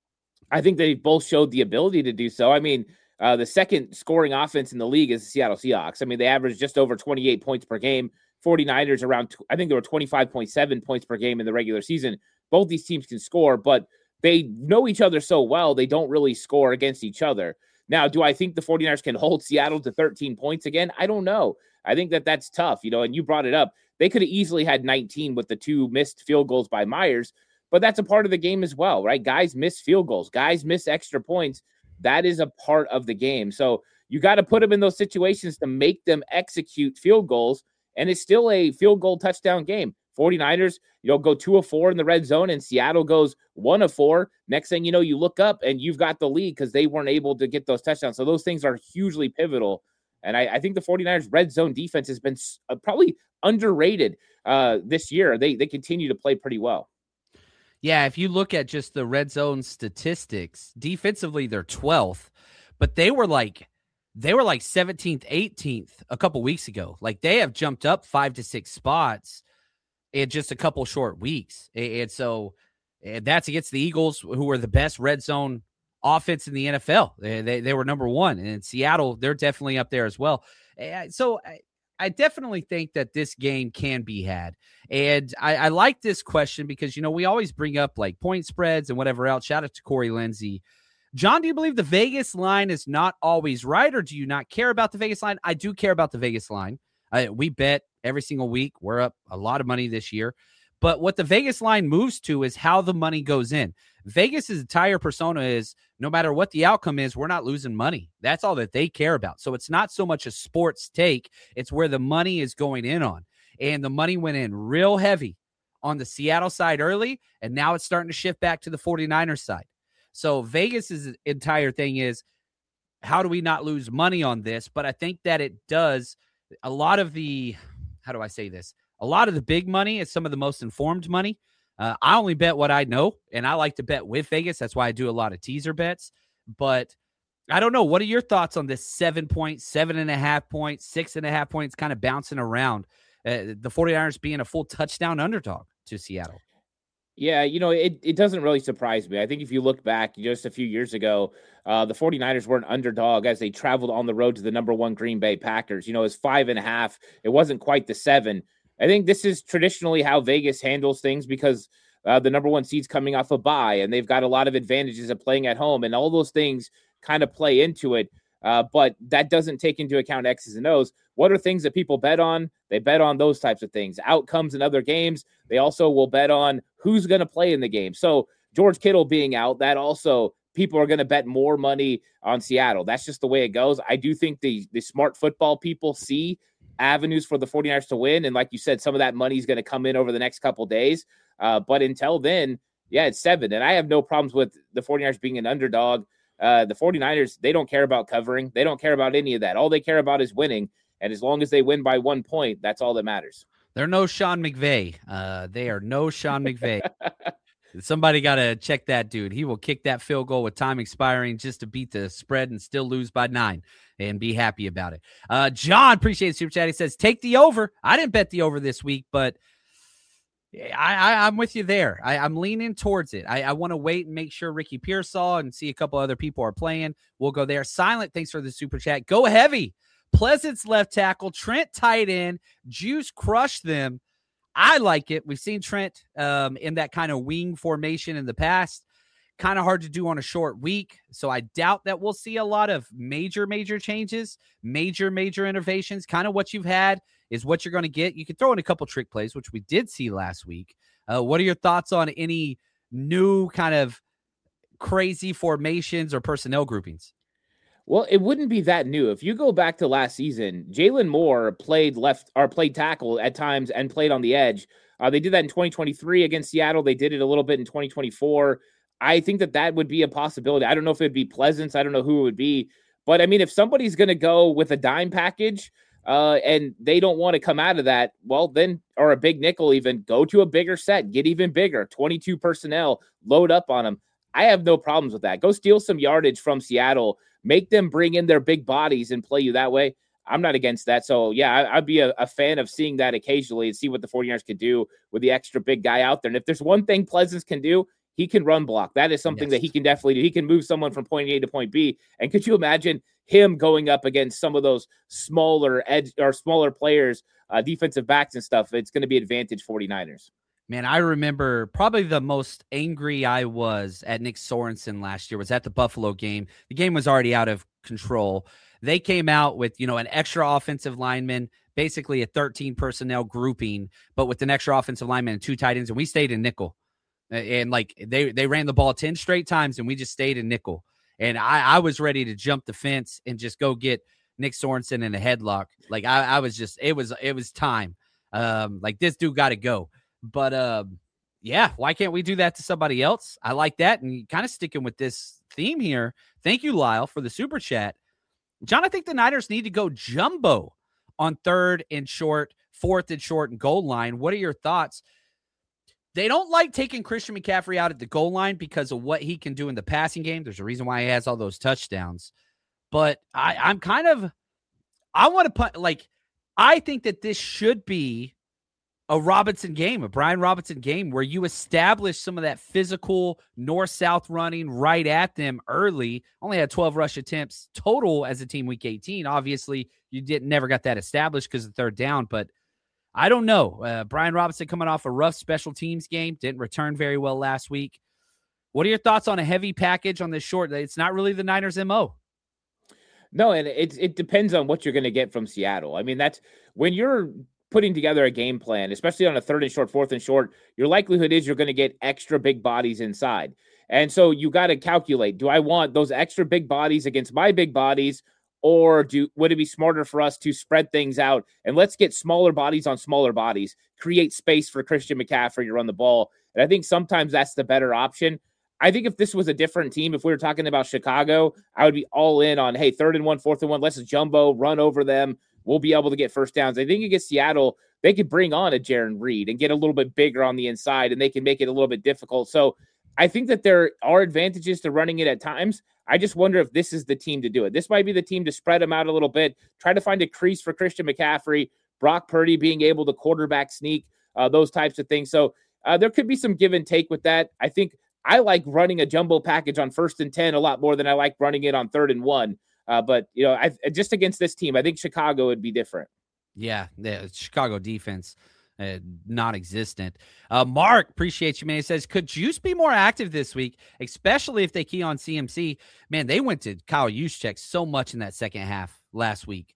I think they both showed the ability to do so. I mean, the second scoring offense in the league is the Seattle Seahawks. I mean, they averaged just over 28 points per game. 49ers around, I think there were 25.7 points per game in the regular season. Both these teams can score, but they know each other so well, they don't really score against each other. Now, do I think the 49ers can hold Seattle to 13 points again? I don't know. I think that that's tough, and you brought it up. They could have easily had 19 with the 2 missed field goals by Myers, but that's a part of the game as well, right? Guys miss field goals. Guys miss extra points. That is a part of the game. So you got to put them in those situations to make them execute field goals, and it's still a field goal touchdown game. 49ers, go 2 of 4 in the red zone, and Seattle goes 1 of 4. Next thing you know, you look up and you've got the lead because they weren't able to get those touchdowns. So those things are hugely pivotal. And I think the 49ers red zone defense has been probably underrated this year. They continue to play pretty well. Yeah, if you look at just the red zone statistics, defensively they're 12th, but they were like 17th, 18th a couple weeks ago. Like they have jumped up 5 to 6 spots in just a couple short weeks. And so that's against the Eagles, who were the best red zone offense in the NFL. They were number 1. And in Seattle, they're definitely up there as well. So I definitely think that this game can be had. And I like this question because, we always bring up like point spreads and whatever else. Shout out to Corey Lindsey. John, do you believe the Vegas line is not always right, or do you not care about the Vegas line? I do care about the Vegas line. We bet every single week. We're up a lot of money this year. But what the Vegas line moves to is how the money goes in. Vegas's entire persona is no matter what the outcome is, we're not losing money. That's all that they care about. So it's not so much a sports take. It's where the money is going in on. And the money went in real heavy on the Seattle side early, and now it's starting to shift back to the 49ers side. So Vegas's entire thing is, how do we not lose money on this? But I think that it does a lot of the, how do I say this? A lot of the big money is some of the most informed money. I only bet what I know, and I like to bet with Vegas. That's why I do a lot of teaser bets. But I don't know. What are your thoughts on this 7 point, 7.5 points, 6.5 points kind of bouncing around? The 49ers being a full touchdown underdog to Seattle. Yeah, it doesn't really surprise me. I think if you look back just a few years ago, the 49ers were an underdog as they traveled on the road to the number 1 Green Bay Packers. It was 5.5. It wasn't quite the 7. I think this is traditionally how Vegas handles things because the number one seed's coming off a bye, and they've got a lot of advantages of playing at home, and all those things kind of play into it. But that doesn't take into account X's and O's. What are things that people bet on? They bet on those types of things. Outcomes in other games. They also will bet on who's going to play in the game. So George Kittle being out, that also people are going to bet more money on Seattle. That's just the way it goes. I do think the smart football people see avenues for the 49ers to win. And like you said, some of that money is going to come in over the next couple of days. But until then, yeah, it's 7. And I have no problems with the 49ers being an underdog. The 49ers, they don't care about covering. They don't care about any of that. All they care about is winning. And as long as they win by 1 point, that's all that matters. They're no Sean McVay. They are no Sean McVay. Somebody got to check that dude. He will kick that field goal with time expiring just to beat the spread and still lose by 9 and be happy about it. John, appreciate the super chat. He says, take the over. I didn't bet the over this week, but I'm with you there. I'm leaning towards it. I want to wait and make sure Ricky Pearsall and see a couple other people are playing. We'll go there. Silent, thanks for the super chat. Go heavy. Pleasant's left tackle. Trent tight end. Juice crushed them. I like it. We've seen Trent in that kind of wing formation in the past. Kind of hard to do on a short week. So I doubt that we'll see a lot of major changes, major innovations. Kind of what you've had is what you're going to get. You can throw in a couple trick plays, which we did see last week. What are your thoughts on any new kind of crazy formations or personnel groupings? Well, it wouldn't be that new. If you go back to last season, Jalen Moore played played tackle at times and played on the edge. They did that in 2023 against Seattle. They did it a little bit in 2024. I think that would be a possibility. I don't know if it'd be Pleasance. I don't know who it would be. But, I mean, if somebody's going to go with a dime package and they don't want to come out of that, well, then, or a big nickel even, go to a bigger set. Get even bigger. 22 personnel. Load up on them. I have no problems with that. Go steal some yardage from Seattle. Make them bring in their big bodies and play you that way. I'm not against that. So, yeah, I'd be a fan of seeing that occasionally and see what the 49ers could do with the extra big guy out there. And if there's one thing Pleasance can do, he can run block. That is something that he can definitely do. He can move someone from point A to point B. And could you imagine him going up against some of those smaller players, defensive backs and stuff? It's going to be advantage 49ers. Man, I remember probably the most angry I was at Nick Sorensen last year was at the Buffalo game. The game was already out of control. They came out with, an extra offensive lineman, basically a 13 personnel grouping, but with an extra offensive lineman and 2 tight ends, and we stayed in nickel. And they ran the ball 10 straight times, and we just stayed in nickel. And I was ready to jump the fence and just go get Nick Sorensen in a headlock. Like I was just, it was time. This dude got to go. But yeah, why can't we do that to somebody else? I like that. And kind of sticking with this theme here. Thank you, Lyle, for the super chat. John, I think the Niners need to go jumbo on 3rd and short, 4th and short, and goal line. What are your thoughts? They don't like taking Christian McCaffrey out at the goal line because of what he can do in the passing game. There's a reason why he has all those touchdowns. But I want to put, I think that this should be a Brian Robinson game where you establish some of that physical north-south running right at them early. Only had 12 rush attempts total as a team week 18. Obviously, you never got that established because of 3rd down, but I don't know. Brian Robinson coming off a rough special teams game, didn't return very well last week. What are your thoughts on a heavy package on this short? It's not really the Niners' MO. No, and it depends on what you're going to get from Seattle. I mean, that's when you're putting together a game plan, especially on a 3rd and short, 4th and short, your likelihood is you're going to get extra big bodies inside. And so you got to calculate, do I want those extra big bodies against my big bodies, or would it be smarter for us to spread things out and let's get smaller bodies on smaller bodies, create space for Christian McCaffrey to run the ball? And I think sometimes that's the better option. I think if this was a different team, if we were talking about Chicago, I would be all in on, hey, 3rd and 1, 4th and 1, let's jumbo, run over them. We'll be able to get first downs. I think against Seattle, they could bring on a Jaron Reed and get a little bit bigger on the inside, and they can make it a little bit difficult. So I think that there are advantages to running it at times. I just wonder if this is the team to do it. This might be the team to spread them out a little bit, try to find a crease for Christian McCaffrey, Brock Purdy being able to quarterback sneak, those types of things. So there could be some give and take with that. I think I like running a jumbo package on 1st and 10 a lot more than I like running it on 3rd and 1. But, just against this team, I think Chicago would be different. Yeah, the Chicago defense non-existent. Mark, appreciate you, man. He says, could Juice be more active this week, especially if they key on CMC? Man, they went to Kyle Juszczyk so much in that second half last week.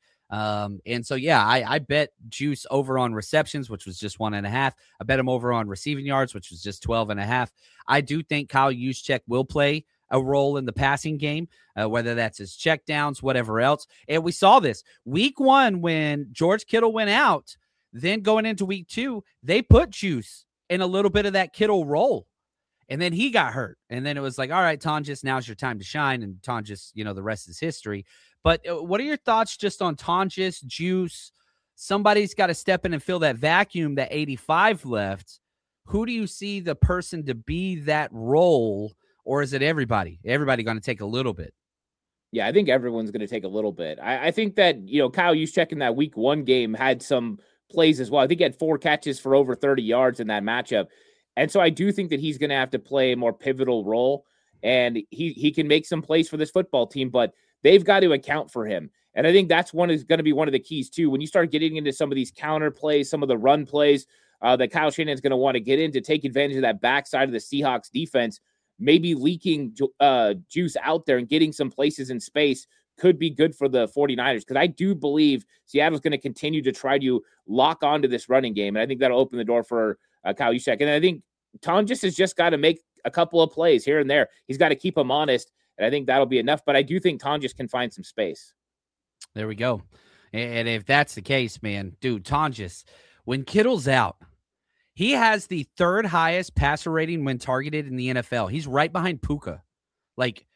And so, yeah, I bet Juice over on receptions, which was just 1.5. I bet him over on receiving yards, which was just 12.5. I do think Kyle Juszczyk will play a role in the passing game, whether that's his checkdowns, whatever else. And we saw this week 1 when George Kittle went out. Then going into week 2, they put Juice in a little bit of that Kittle role. And then he got hurt. And then it was like, all right, Tonjes, now's your time to shine. And Tonjes, the rest is history. But what are your thoughts just on Tonjes, Juice? Somebody's got to step in and fill that vacuum that 85 left. Who do you see the person to be that role? Or is it everybody? Everybody going to take a little bit? Yeah, I think everyone's going to take a little bit. I think that, Kyle Juszczyk in that week 1 game had some plays as well. I think he had 4 catches for over 30 yards in that matchup. And so I do think that he's going to have to play a more pivotal role, and he can make some plays for this football team, but they've got to account for him. And I think that's going to be one of the keys too. When you start getting into some of these counter plays, some of the run plays that Kyle Shanahan's going to want to get in to take advantage of that backside of the Seahawks defense, maybe leaking Juice out there and getting some places in space could be good for the 49ers, because I do believe Seattle's going to continue to try to lock onto this running game, and I think that'll open the door for Kyle Juszczyk. And I think Tonjes has just got to make a couple of plays here and there. He's got to keep him honest, and I think that'll be enough. But I do think Tonjes can find some space. There we go. And if that's the case, man, dude, Tonjes, when Kittle's out, he has the 3rd highest passer rating when targeted in the NFL. He's right behind Puka. Like,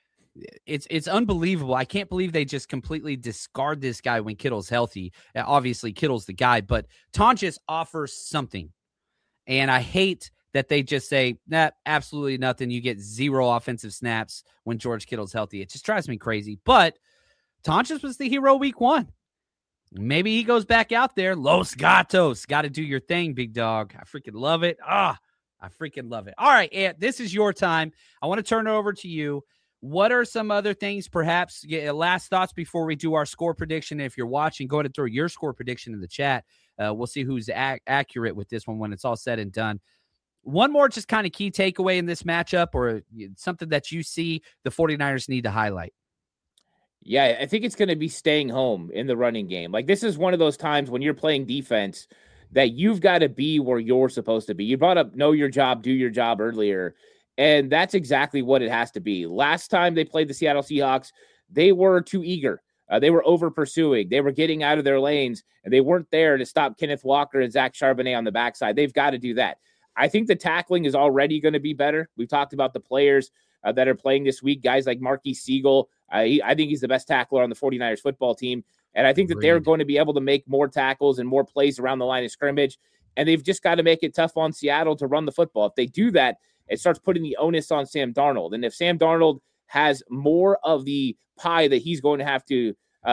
it's unbelievable. I can't believe they just completely discard this guy when Kittle's healthy. Obviously, Kittle's the guy, but Tonjes offers something. And I hate that they just say, nah, absolutely nothing. You get 0 offensive snaps when George Kittle's healthy. It just drives me crazy. But Tonjes was the hero week 1. Maybe he goes back out there. Los Gatos. Got to do your thing, big dog. I freaking love it. I freaking love it. All right, Ant, this is your time. I want to turn it over to you. What are some other things, perhaps, last thoughts before we do our score prediction? If you're watching, go ahead and throw your score prediction in the chat. We'll see who's accurate with this one when it's all said and done. One more just kind of key takeaway in this matchup, or something that you see the 49ers need to highlight. Yeah, I think it's going to be staying home in the running game. Like, this is one of those times when you're playing defense that you've got to be where you're supposed to be. You brought up know your job, do your job earlier, and that's exactly what it has to be. Last time they played the Seattle Seahawks, they were too eager. They were over pursuing. They were getting out of their lanes, and they weren't there to stop Kenneth Walker and Zach Charbonnet on the backside. They've got to do that. I think the tackling is already going to be better. We've talked about the players that are playing this week, guys like Marquise Siegel. I think he's the best tackler on the 49ers football team. And I think that they're going to be able to make more tackles and more plays around the line of scrimmage. And they've just got to make it tough on Seattle to run the football. If they do that, it starts putting the onus on Sam Darnold. And if Sam Darnold has more of the pie that he's going to have to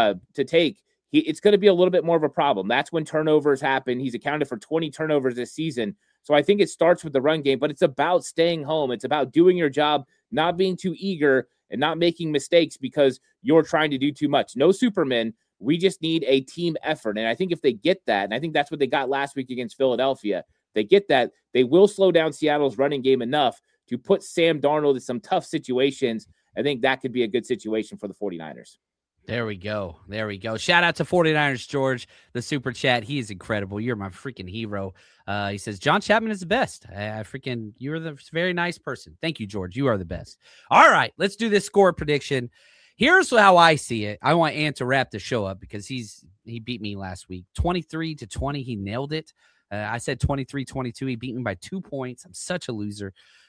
take, it's going to be a little bit more of a problem. That's when turnovers happen. He's accounted for 20 turnovers this season. So I think it starts with the run game, but it's about staying home. It's about doing your job, not being too eager and not making mistakes because you're trying to do too much. No Superman. We just need a team effort. And I think if they get that, and I think that's what they got last week against Philadelphia, they get that, they will slow down Seattle's running game enough to put Sam Darnold in some tough situations. I think that could be a good situation for the 49ers. There we go. There we go. Shout out to 49ers, George, the super chat. He is incredible. You're my freaking hero. He says, John Chapman is the best. You're the very nice person. Thank you, George. You are the best. All right, let's do this score prediction. Here's how I see it. I want Ant to wrap the show up because he beat me last week. 23-20. He nailed it. I said 23-22. He beat me by 2 points. I'm such a loser.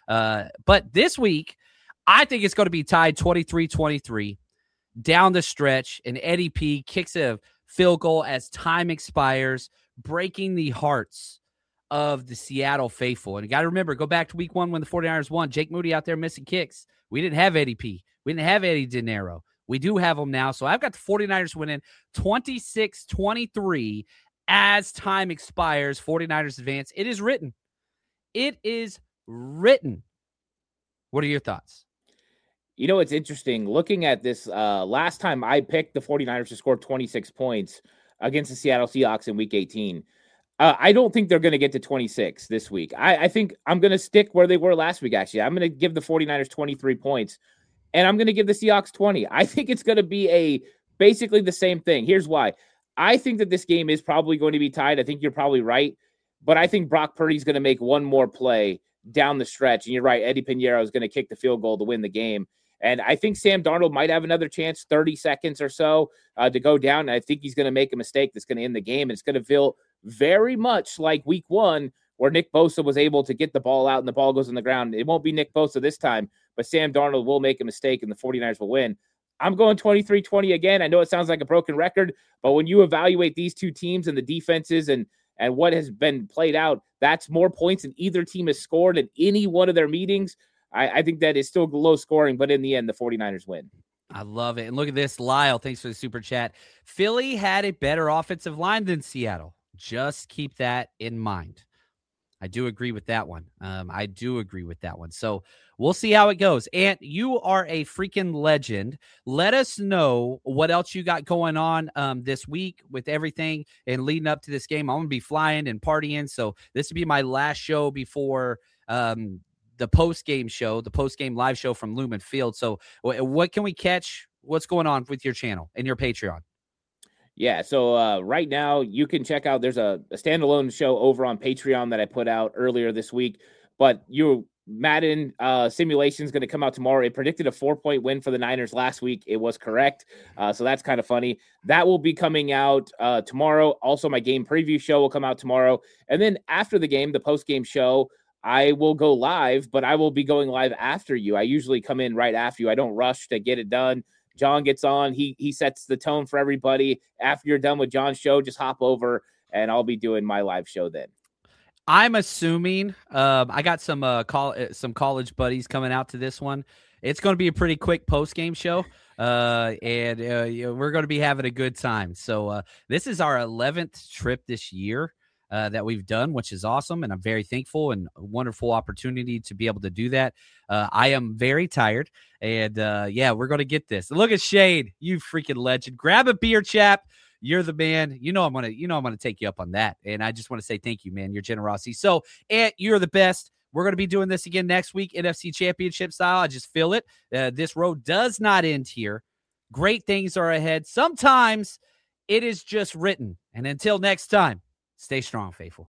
But this week, I think it's going to be tied 23-23. Down the stretch, and Eddie P kicks a field goal as time expires, breaking the hearts of the Seattle faithful. And you got to remember, go back to week 1 when the 49ers won. Jake Moody out there missing kicks. We didn't have Eddie P. We didn't have Eddie De Niro. We do have them now. So I've got the 49ers winning 26-23 as time expires. 49ers advance. It is written. It is written. What are your thoughts? You know, it's interesting looking at this. Last time I picked the 49ers to score 26 points against the Seattle Seahawks in week 18. I don't think they're going to get to 26 this week. I think I'm going to stick where they were last week, actually. I'm going to give the 49ers 23 points, and I'm going to give the Seahawks 20. I think it's going to be basically the same thing. Here's why. I think that this game is probably going to be tied. I think you're probably right, but I think Brock Purdy's going to make one more play down the stretch, and you're right, Eddie Pinheiro is going to kick the field goal to win the game. And I think Sam Darnold might have another chance, 30 seconds or so, to go down. And I think he's going to make a mistake that's going to end the game. And it's going to feel very much like week one, where Nick Bosa was able to get the ball out and the ball goes on the ground. It won't be Nick Bosa this time, but Sam Darnold will make a mistake and the 49ers will win. I'm going 23-20 again. I know it sounds like a broken record, but when you evaluate these two teams and the defenses and what has been played out, that's more points than either team has scored in any one of their meetings. I think that is still low scoring, but in the end, the 49ers win. I love it. And look at this. Lyle, thanks for the super chat. Philly had a better offensive line than Seattle. Just keep that in mind. I do agree with that one. So we'll see how it goes. Ant, you are a freaking legend. Let us know what else you got going on this week with everything and leading up to this game. I'm going to be flying and partying. So this will be my last show before the post-game show, the post-game live show from Lumen Field. So what can we catch? What's going on with your channel and your Patreon? Yeah, so right now you can check out, there's a standalone show over on Patreon that I put out earlier this week, but Madden simulation is going to come out tomorrow. It predicted a 4-point win for the Niners last week. It was correct. So that's kind of funny. That will be coming out tomorrow. Also, my game preview show will come out tomorrow. And then after the game, the post-game show, I will go live, but I will be going live after you. I usually come in right after you. I don't rush to get it done. John gets on. He sets the tone for everybody. After you're done with John's show, just hop over, and I'll be doing my live show then. I'm assuming I got some college buddies coming out to this one. It's going to be a pretty quick post-game show, and we're going to be having a good time. So this is our 11th trip this year that we've done, which is awesome, and I'm very thankful and a wonderful opportunity to be able to do that. I am very tired, and we're going to get this. Look at Shade, you freaking legend. Grab a beer, chap. You're the man. I'm gonna take you up on that, and I just want to say thank you, man. Your generosity. So, Ant, you're the best. We're going to be doing this again next week, NFC Championship style. I just feel it. This road does not end here. Great things are ahead. Sometimes it is just written. And until next time, stay strong, faithful.